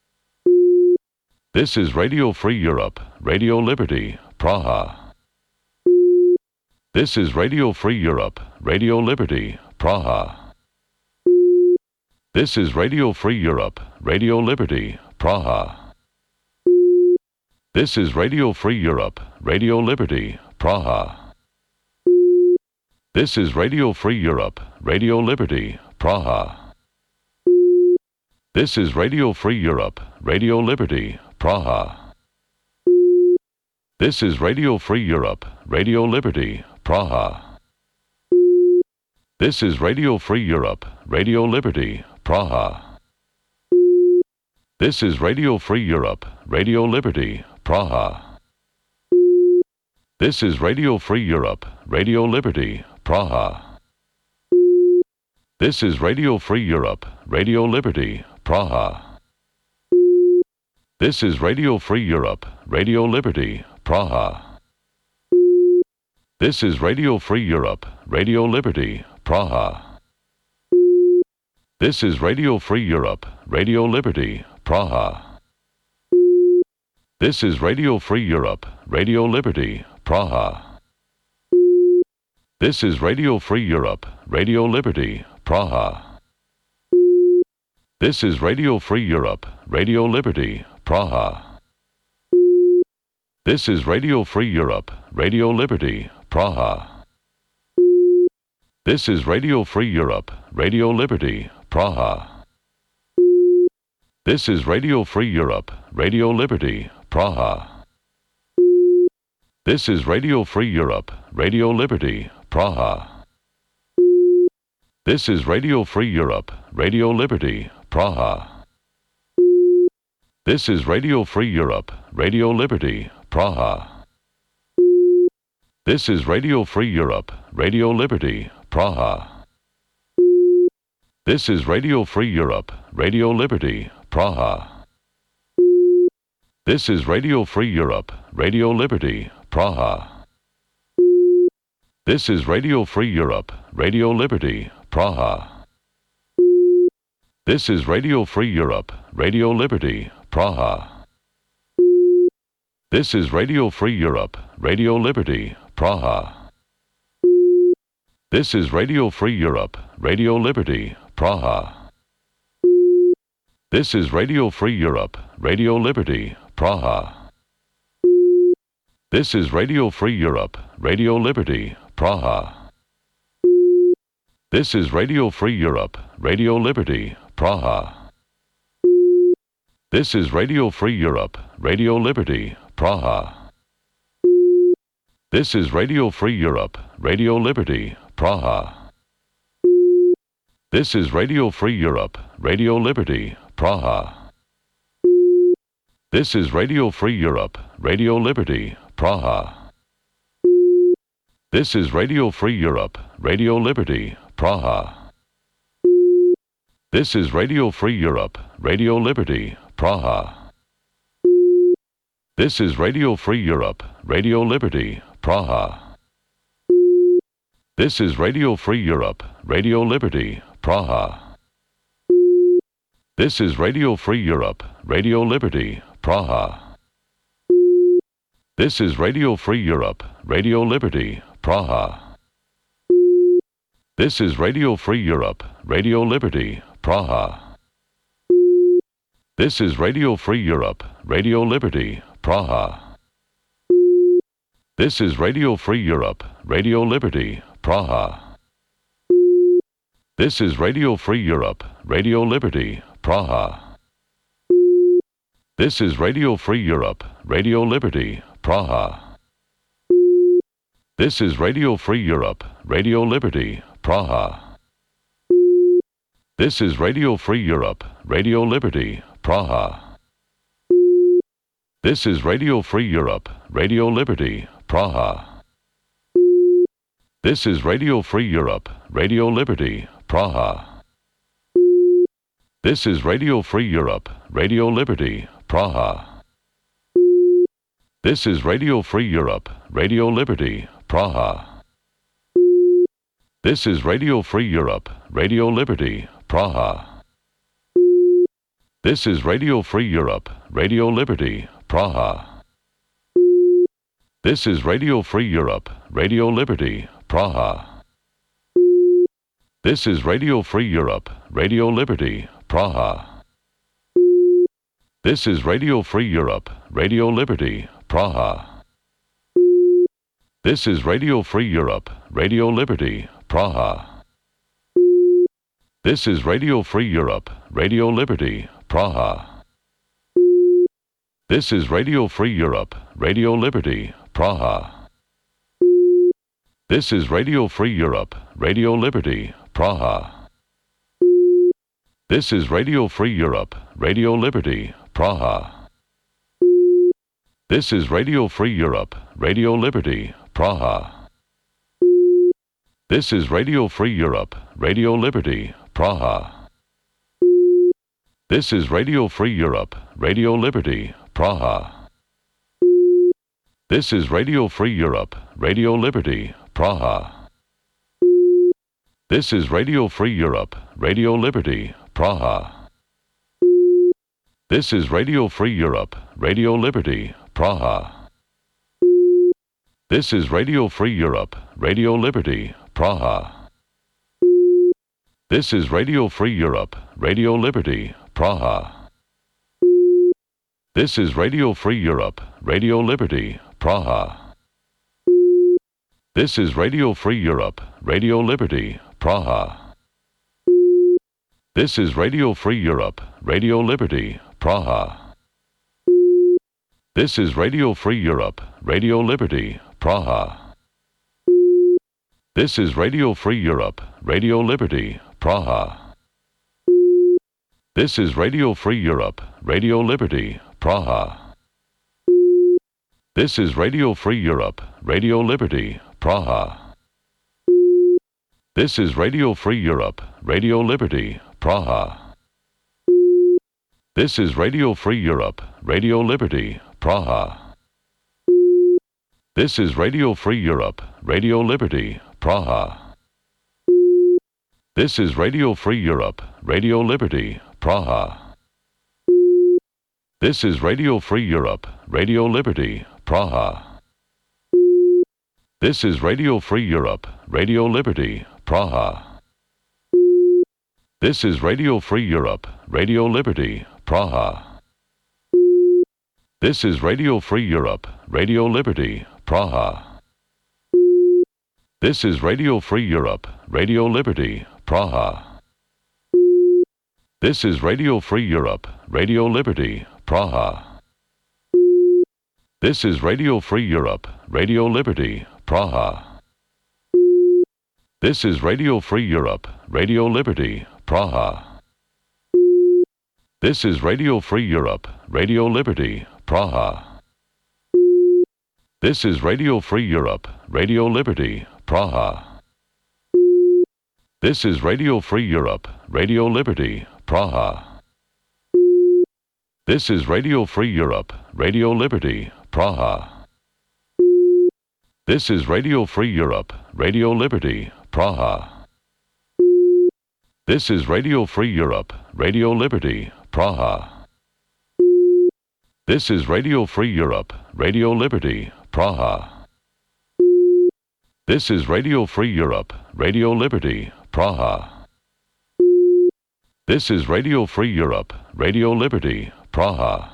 This is Radio Free Europe, Radio Liberty, Praha. This is Radio Free Europe, Radio Liberty, Praha. This is Radio Free Europe, Radio Liberty, Praha. This is Radio Free Europe, Radio Liberty, Praha. This is Radio Free Europe, Radio Liberty, Praha. This is Radio Free Europe, Radio Liberty, Praha. This is Radio Free Europe, Radio Liberty, Praha. This is Radio Free Europe, Radio Liberty, Praha. This is Radio Free Europe, Radio Liberty, Praha. This is Radio Free Europe, Radio Liberty, Praha. This is Radio Free Europe, Radio Liberty, Praha. This is Radio Free Europe, Radio Liberty, Praha. This is Radio Free Europe, Radio Liberty, Praha. This is Radio Free Europe, Radio Liberty, Praha. This is Radio Free Europe, Radio Liberty, Praha. This is Radio Free Europe, Radio Liberty, Praha. This is Radio Free Europe, Radio Liberty, Praha. This is Radio Free Europe, Radio Liberty, Praha. This is Radio Free Europe, Radio Liberty, Praha. This is Radio Free Europe, Radio Liberty, Praha. This is Radio Free Europe, Radio Liberty, Praha. This is Radio Free Europe, Radio Liberty, Praha. This is Radio Free Europe, Radio Liberty, Praha. This is Radio Free Europe, Radio Liberty, Praha. This is Radio Free Europe, Radio Liberty, Praha. This is Radio Free Europe, Radio Liberty, Praha. This is Radio Free Europe, Radio Liberty, Praha. This is Radio Free Europe, Radio Liberty, Praha. This is Radio Free Europe, Radio Liberty, Praha. This is Radio Free Europe, Radio Liberty, Praha. This is Radio Free Europe, Radio Liberty, Praha. This is Radio Free Europe, Radio Liberty, Praha. This is Radio Free Europe, Radio Liberty, Praha. This is Radio Free Europe, Radio Liberty, Praha. This is Radio Free Europe, Radio Liberty, Praha. This is Radio Free Europe, Radio Liberty, Praha. This is Radio Free Europe, Radio Liberty, Praha. This is Radio Free Europe, Radio Liberty, Praha. This is Radio Free Europe, Radio Liberty, Praha. This is Radio Free Europe, Radio Liberty, Praha. This is Radio Free Europe, Radio Liberty, Praha. This is Radio Free Europe, Radio Liberty, Praha. This is Radio Free Europe, Radio Liberty, Praha. This is Radio Free Europe, Radio Liberty, Praha. This is Radio Free Europe, Radio Liberty, Praha. This is Radio Free Europe, Radio Liberty, Praha. This is Radio Free Europe, Radio Liberty, Praha. This is Radio Free Europe, Radio Liberty, Praha. This is Radio Free Europe, Radio Liberty, Praha. This is Radio Free Europe, Radio Liberty, Praha. This is Radio Free Europe, Radio Liberty, Praha. This is Radio Free Europe, Radio Liberty, Praha. This is Radio Free Europe, Radio Liberty, Praha. This is Radio Free Europe, Radio Liberty, Praha. This is Radio Free Europe, Radio Liberty, Praha. This is Radio Free Europe, Radio Liberty, Praha. This is Radio Free Europe, Radio Liberty, Praha. This is Radio Free Europe, Radio Liberty, Praha. This is Radio Free Europe, Radio Liberty, Praha. This is Radio Free Europe, Radio Liberty, Praha. This is Radio Free Europe, Radio Liberty, Praha. This is Radio Free Europe, Radio Liberty, Praha. This is Radio Free Europe, Radio Liberty, Praha. This is Radio Free Europe, Radio Liberty, Praha. This is Radio Free Europe, Radio Liberty, Praha. This is Radio Free Europe, Radio Liberty, Praha. This is Radio Free Europe, Radio Liberty, Praha. This is Radio Free Europe, Radio Liberty, Praha. This is Radio Free Europe, Radio Liberty, Praha. This is Radio Free Europe, Radio Liberty, Praha. This is Radio Free Europe, Radio Liberty, Praha. This is Radio Free Europe, Radio Liberty, Praha. This is Radio Free Europe, Radio Liberty, Praha. This is Radio Free Europe, Radio Liberty, Praha. This is Radio Free Europe, Radio Liberty, Praha. This is Radio Free Europe, Radio Liberty, Praha. This is Radio Free Europe, Radio Liberty, Praha. This is Radio Free Europe, Radio Liberty, Praha. This is Radio Free Europe, Radio Liberty, Praha. This is Radio Free Europe, Radio Liberty, Praha. This is Radio Free Europe, Radio Liberty, Praha. This is Radio Free Europe, Radio Liberty, Praha. This is Radio Free Europe, Radio Liberty, Praha. This is Radio Free Europe, Radio Liberty, Praha. This is Radio Free Europe, Radio Liberty, Praha. This is Radio Free Europe, Radio Liberty, Praha. This is Radio Free Europe, Radio Liberty, Praha. This is Radio Free Europe, Radio Liberty, Praha. This is Radio Free Europe, Radio Liberty, Praha. This is Radio Free Europe, Radio Liberty, Praha. This is Radio Free Europe, Radio Liberty, Praha. This is Radio Free Europe, Radio Liberty, Praha. This is Radio Free Europe, Radio Liberty, Praha. This is Radio Free Europe, Radio Liberty, Praha. This is Radio Free Europe, Radio Liberty, Praha. This is Radio Free Europe, Radio Liberty, Praha. This is Radio Free Europe, Radio Liberty, Praha. This is Radio Free Europe, Radio Liberty, Praha. This is Radio Free Europe, Radio Liberty, Praha. This is Radio Free Europe, Radio Liberty, Praha.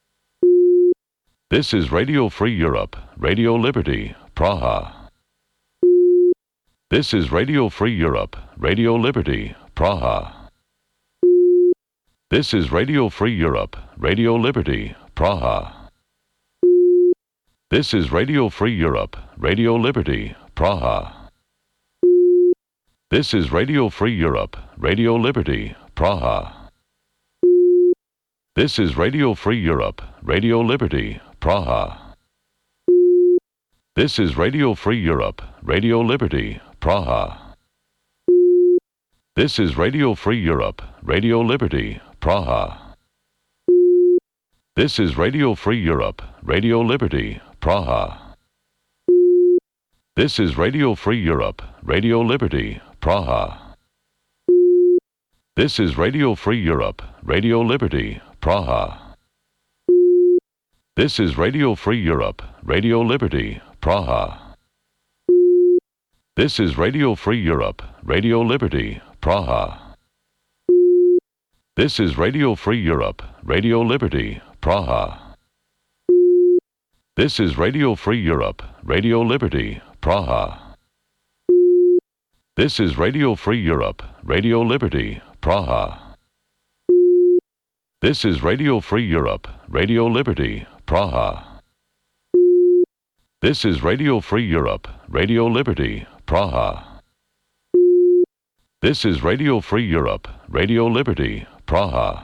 This is Radio Free Europe, Radio Liberty, Praha. This is Radio Free Europe, Radio Liberty, Praha. This is Radio Free Europe, Radio Liberty, Praha. This is Radio Free Europe, Radio Liberty, Praha. This is Radio Free Europe, Radio Liberty, Praha. This is Radio Free Europe, Radio Liberty, Praha. This is Radio Free Europe, Radio Liberty, Praha. This is Radio Free Europe, Radio Liberty, Praha. This is Radio Free Europe, Radio Liberty, Praha. This is Radio Free Europe, Radio Liberty, Praha. This is Radio Free Europe, Radio Liberty, Praha. This is Radio Free Europe, Radio Liberty, Praha. This is Radio Free Europe, Radio Liberty, Praha. This is Radio Free Europe, Radio Liberty, Praha. This is Radio Free Europe, Radio Liberty, Praha. This is Radio Free Europe, Radio Liberty, Praha. This is Radio Free Europe, Radio Liberty, Praha. This is Radio Free Europe, Radio Liberty, Praha. This is Radio Free Europe, Radio Liberty, Praha.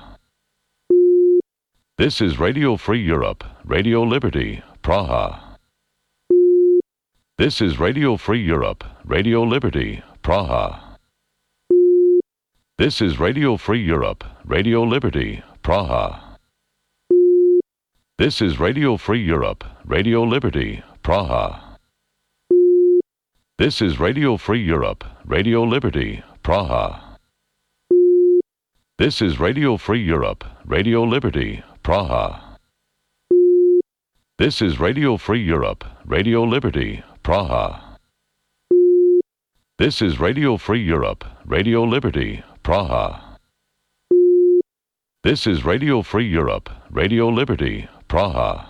This is Radio Free Europe, Radio Liberty, Praha. This is Radio Free Europe, Radio Liberty, Praha. This is Radio Free Europe, Radio Liberty, Praha. This is Radio Free Europe, Radio Liberty, Praha. This is Radio Free Europe, Radio Liberty, Praha. This is Radio Free Europe, Radio Liberty, Praha. This is Radio Free Europe, Radio Liberty, Praha. This is Radio Free Europe, Radio Liberty, Praha. This is Radio Free Europe, Radio Liberty, Praha.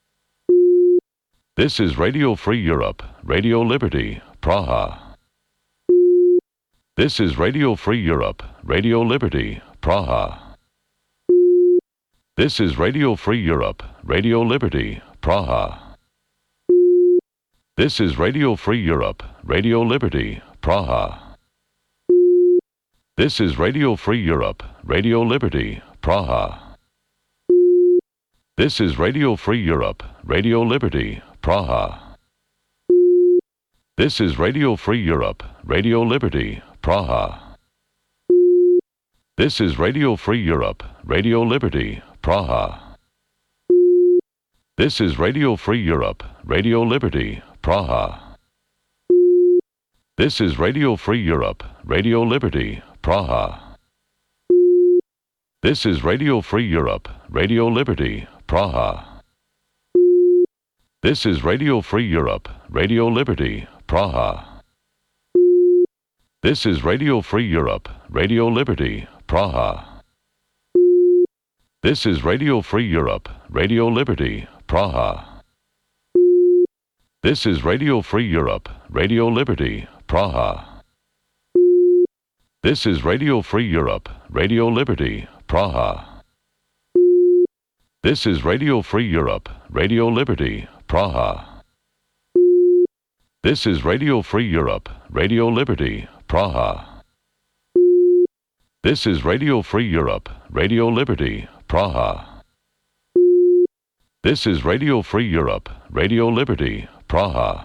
This is Radio Free Europe, Radio Liberty, Praha. This is Radio Free Europe, Radio Liberty, Praha. This is Radio Free Europe, Radio Liberty, Praha. This is Radio Free Europe, Radio Liberty, Praha. This is Radio Free Europe, Radio Liberty, Praha. This is Radio Free Europe, Radio Liberty, Praha. This is Radio Free Europe, Radio Liberty, Praha. This is Radio Free Europe, Radio Liberty, Praha. This is Radio Free Europe, Radio Liberty, Praha. This is Radio Free Europe, Radio Liberty, Praha. This is Radio Free Europe, Radio Liberty, Praha. This is Radio Free Europe, Radio Liberty, Praha. This is Radio Free Europe, Radio Liberty, Praha. This is Radio Free Europe, Radio Liberty, Praha. This is Radio Free Europe, Radio Liberty, Praha. This is Radio Free Europe, Radio Liberty, Praha. This is Radio Free Europe, Radio Liberty, Praha. This is Radio Free Europe, Radio Liberty, Praha. This is Radio Free Europe, Radio Liberty, Praha. This is Radio Free Europe, Radio Liberty, Praha.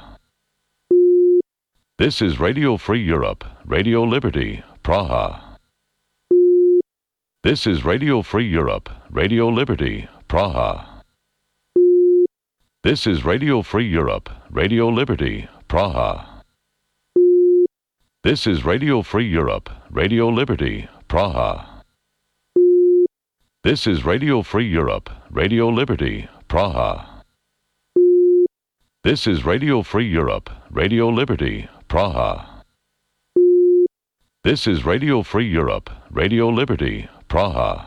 This is Radio Free Europe, Radio Liberty, Praha. This is Radio Free Europe, Radio Liberty, Praha. This is Radio Free Europe, Radio Liberty, Praha. This is Radio Free Europe, Radio Liberty, Praha. This is Radio Free Europe, Radio Liberty, Praha. This is Radio Free Europe, Radio Liberty, Praha. This is Radio Free Europe, Radio Liberty, Praha.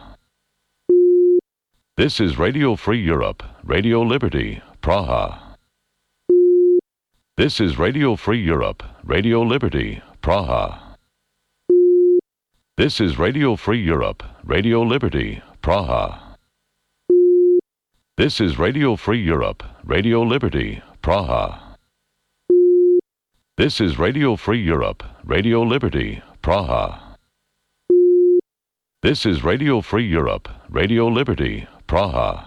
This is Radio Free Europe, Radio Liberty, Praha. This is Radio Free Europe, Radio Liberty, Praha. This is Radio Free Europe, Radio Liberty, Praha. This is Radio Free Europe, Radio Liberty, Praha. This is Radio Free Europe, Radio Liberty, Praha. This is Radio Free Europe, Radio Liberty, Praha.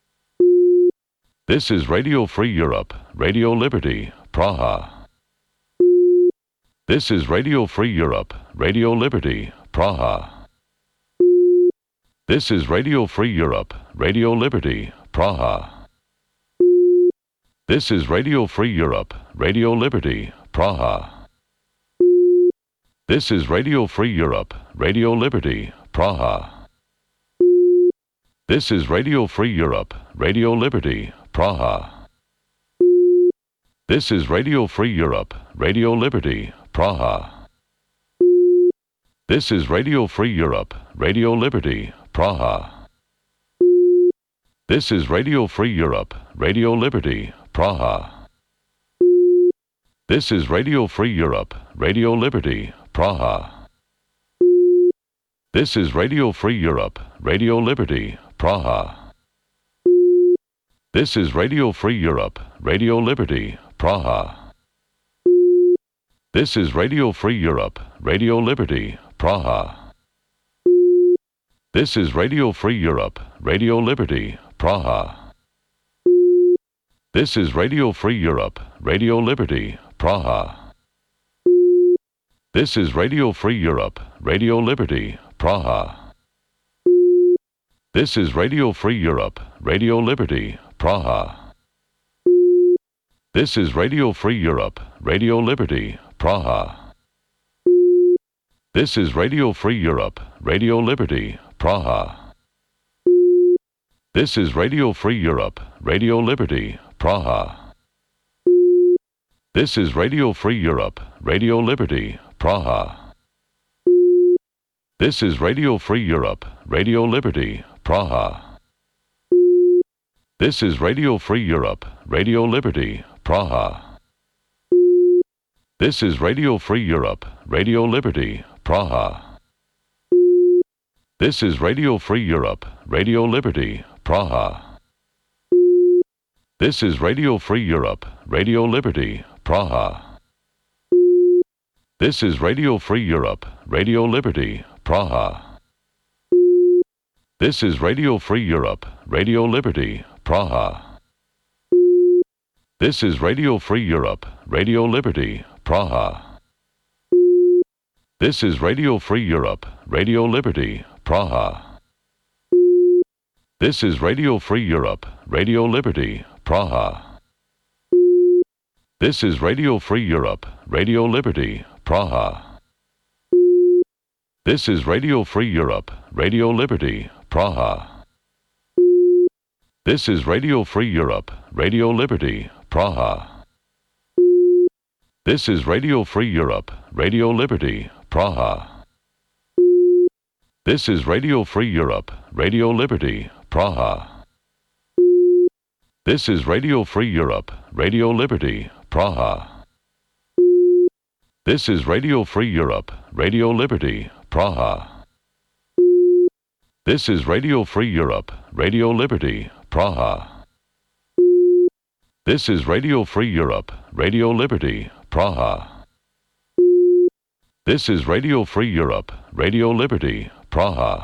This is Radio Free Europe, Radio Liberty, Praha. This is Radio Free Europe, Radio Liberty, Praha. This is Radio Free Europe, Radio Liberty, Praha. This is Radio Free Europe, Radio Liberty, Praha. This is Radio Free Europe, Radio Liberty, Praha. This is Radio Free Europe, Radio Liberty, Praha. This is Radio Free Europe, Radio Liberty, Praha. This is Radio Free Europe, Radio Liberty, Praha. This is Radio Free Europe, Radio Liberty, Praha. This is Radio Free Europe, Radio Liberty, Praha. This is Radio Free Europe, Radio Liberty, Praha. This is Radio Free Europe, Radio Liberty, Praha. This is Radio Free Europe, Radio Liberty, Praha. This is Radio Free Europe, Radio Liberty, Praha. This is Radio Free Europe, Radio Liberty, Praha. This is Radio Free Europe, Radio Liberty, Praha. This is Radio Free Europe, Radio Liberty, Praha. This is Radio Free Europe, Radio Liberty, Praha. This is Radio Free Europe, Radio Liberty, Praha. This is Radio Free Europe, Radio Liberty, Praha. This is Radio Free Europe, Radio Liberty, Praha. This is Radio Free Europe, Radio Liberty, Praha. This is Radio Free Europe, Radio Liberty, Praha. This is Radio Free Europe, Radio Liberty, Praha. This is Radio Free Europe, Radio Liberty, Praha. This is Radio Free Europe, Radio Liberty, Praha. This is Radio Free Europe, Radio Liberty, Praha. This is Radio Free Europe, Radio Liberty, Praha. This is Radio Free Europe, Radio Liberty, Praha. This is Radio Free Europe, Radio Liberty, Praha. This is Radio Free Europe, Radio Liberty, Praha. This is Radio Free Europe, Radio Liberty, Praha. This is Radio Free Europe, Radio Liberty, Praha. This is Radio Free Europe, Radio Liberty, Praha. This is Radio Free Europe, Radio Liberty, Praha. This is Radio Free Europe, Radio Liberty, Praha. This is Radio Free Europe, Radio Liberty, Praha. This is Radio Free Europe, Radio Liberty, Praha. This is Radio Free Europe, Radio Liberty, Praha. This is Radio Free Europe, Radio Liberty, Praha. This is Radio Free Europe, Radio Liberty, Praha.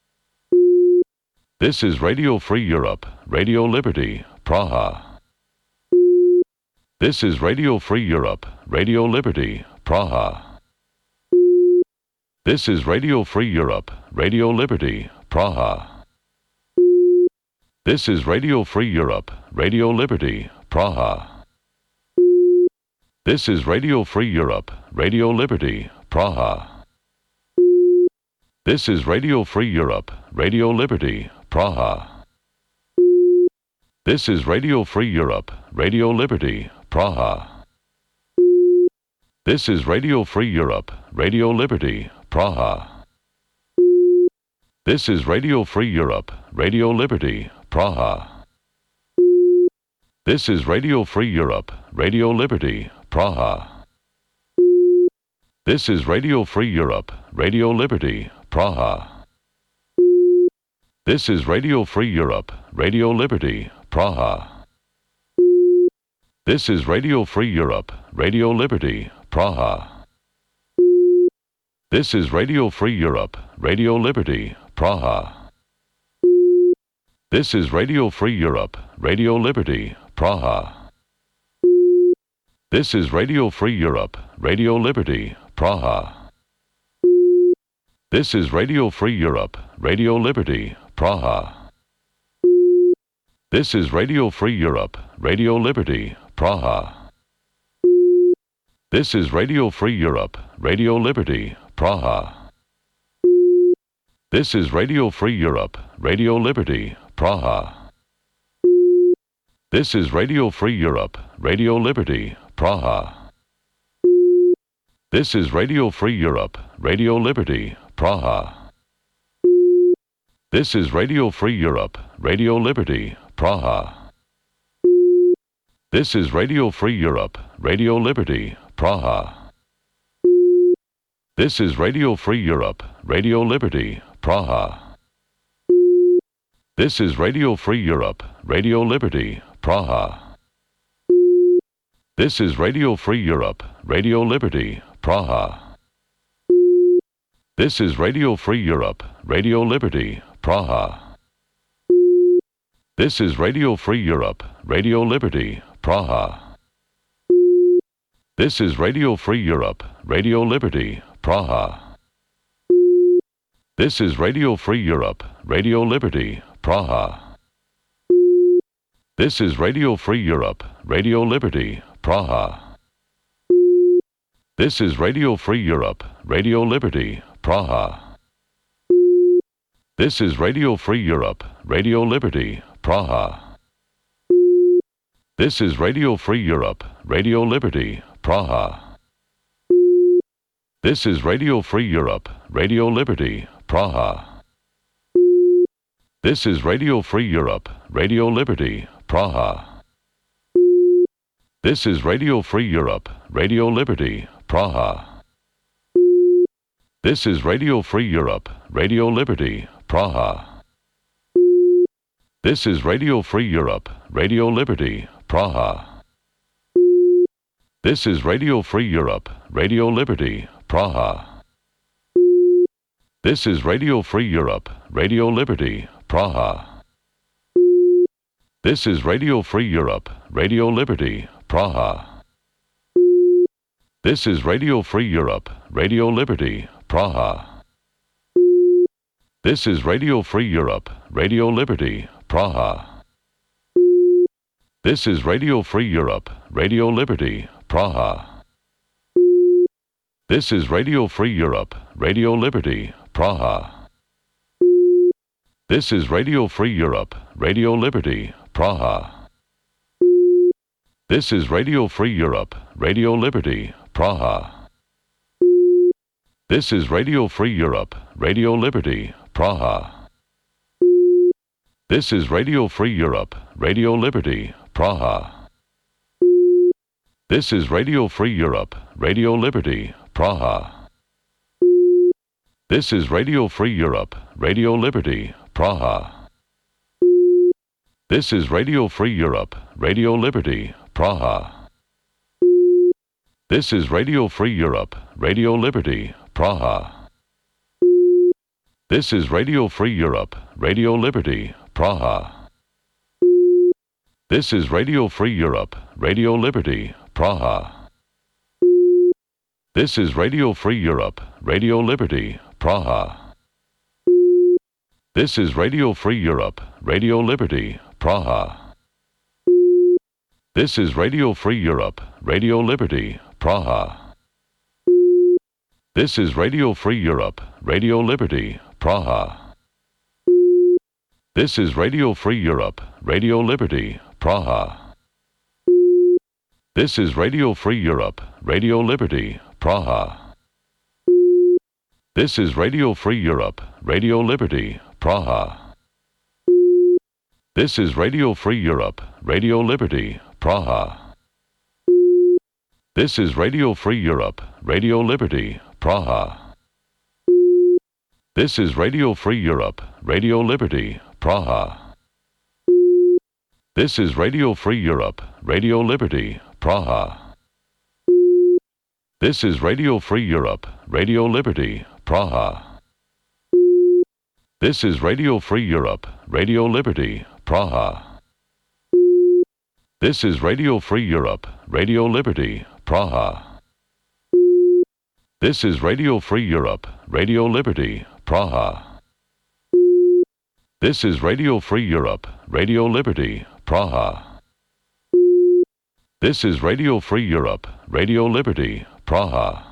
This is Radio Free Europe, Radio Liberty, Praha. This is Radio Free Europe, Radio Liberty, Praha. This is Radio Free Europe, Radio Liberty, Praha. This is Radio Free Europe, Radio Liberty, Praha. This is Radio Free Europe, Radio Liberty, Praha. This is Radio Free Europe, Radio Liberty, Praha. This is Radio Free Europe, Radio Liberty, Praha. This is Radio Free Europe, Radio Liberty, Praha. This is Radio Free Europe, Radio Liberty, Praha. This is Radio Free Europe, Radio Liberty, Praha. This is Radio Free Europe, Radio Liberty, Praha. This is Radio Free Europe, Radio Liberty, Praha. This is Radio Free Europe, Radio Liberty, Praha. This is Radio Free Europe, Radio Liberty, Praha. This is Radio Free Europe, Radio Liberty, Praha. This is Radio Free Europe, Radio Liberty, Praha. This is Radio Free Europe, Radio Liberty, Praha. This is Radio Free Europe, Radio Liberty, Praha. This is Radio Free Europe, Radio Liberty, Praha. This is Radio Free Europe, Radio Liberty, Praha. This is Radio Free Europe, Radio Liberty, Praha. This is Radio Free Europe, Radio Liberty, Praha. This is Radio Free Europe, Radio Liberty, Praha. This is Radio Free Europe, Radio Liberty, Praha. This is Radio Free Europe, Radio Liberty, Praha. This is Radio Free Europe, Radio Liberty, Praha. This is Radio Free Europe, Radio Liberty, Praha. This is Radio Free Europe, Radio Liberty, Praha. This is Radio Free Europe, Radio Liberty, Praha. This is Radio Free Europe, Radio Liberty, Praha. This is Radio Free Europe, Radio Liberty, Praha. This is Radio Free Europe, Radio Liberty, Praha. This is Radio Free Europe, Radio Liberty, Praha. This is Radio Free Europe, Radio Liberty, Praha. This is Radio Free Europe, Radio Liberty, Praha. This is Radio Free Europe, Radio Liberty, Praha. This is Radio Free Europe, Radio Liberty, Praha. This is Radio Free Europe, Radio Liberty, Praha. This is Radio Free Europe, Radio Liberty, Praha. This is Radio Free Europe, Radio Liberty, Praha. This is Radio Free Europe, Radio Liberty, Praha. This is Radio Free Europe, Radio Liberty, Praha. This is Radio Free Europe, Radio Liberty, Praha. This is Radio Free Europe, Radio Liberty, Praha. This is Radio Free Europe, Radio Liberty, Praha. This is Radio Free Europe, Radio Liberty, Praha. This is Radio Free Europe, Radio Liberty, Praha. This is Radio Free Europe, Radio Liberty, Praha. This is Radio Free Europe, Radio Liberty, Praha. This is Radio Free Europe, Radio Liberty, Praha. This is Radio Free Europe, Radio Liberty, Praha. This is Radio Free Europe, Radio Liberty, Praha. This is Radio Free Europe, Radio Liberty, Praha. This is Radio Free Europe, Radio Liberty, Praha. This is Radio Free Europe, Radio Liberty, Praha. This is Radio Free Europe, Radio Liberty, Praha. This is Radio Free Europe, Radio Liberty, Praha. This is Radio Free Europe, Radio Liberty, Praha. This is Radio Free Europe, Radio Liberty, Praha. This is Radio Free Europe, Radio Liberty, Praha. This is Radio Free Europe, Radio Liberty, Praha. This is Radio Free Europe, Radio Liberty, Praha. This is Radio Free Europe, Radio Liberty, Praha. This is Radio Free Europe, Radio Liberty, Praha. This is Radio Free Europe, Radio Liberty, Praha. This is Radio Free Europe, Radio Liberty, Praha. This is Radio Free Europe, Radio Liberty, Praha. This is Radio Free Europe, Radio Liberty, Praha. This is Radio Free Europe, Radio Liberty, Praha. This is Radio Free Europe, Radio Liberty, Praha. This is Radio Free Europe, Radio Liberty, Praha. This is Radio Free Europe, Radio Liberty, Praha. This is Radio Free Europe, Radio Liberty, Praha. This is Radio Free Europe, Radio Liberty, Praha.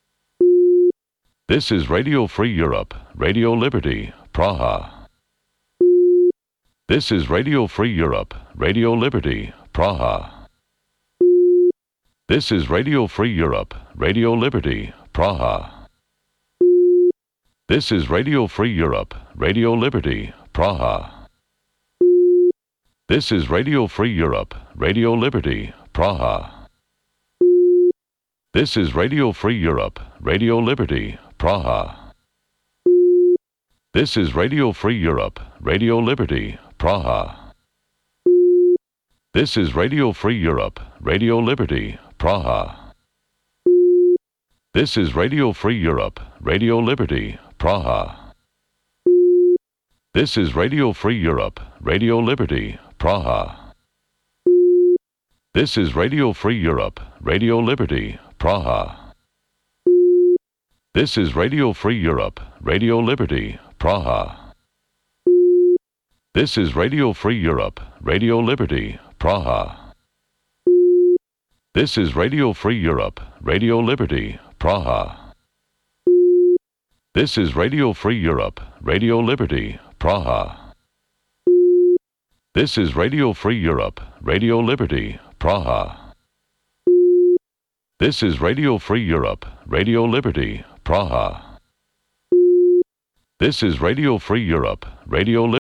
This is Radio Free Europe, Radio Liberty, Praha. This is Radio Free Europe, Radio Liberty, Praha. This is Radio Free Europe, Radio Liberty, Praha. This is Radio Free Europe, Radio Liberty, Praha. This is Radio Free Europe, Radio Liberty, Praha. This is Radio Free Europe, Radio Liberty, Praha. This is Radio Free Europe, Radio Liberty, Praha. This is Radio Free Europe, Radio Liberty, Praha. This is Radio Free Europe, Radio Liberty, Praha. This is Radio Free Europe, Radio Liberty, Praha. This is Radio Free Europe, Radio Liberty, Praha. This is Radio Free Europe, Radio Liberty, Praha. This is Radio Free Europe, Radio Liberty, Praha. This is Radio Free Europe, Radio Liberty, Praha. This is Radio Free Europe, Radio Liberty, Praha. This is Radio Free Europe, Radio Liberty, Praha. This is Radio Free Europe, Radio Liberty, Praha. This is Radio Free Europe, Radio Liberty.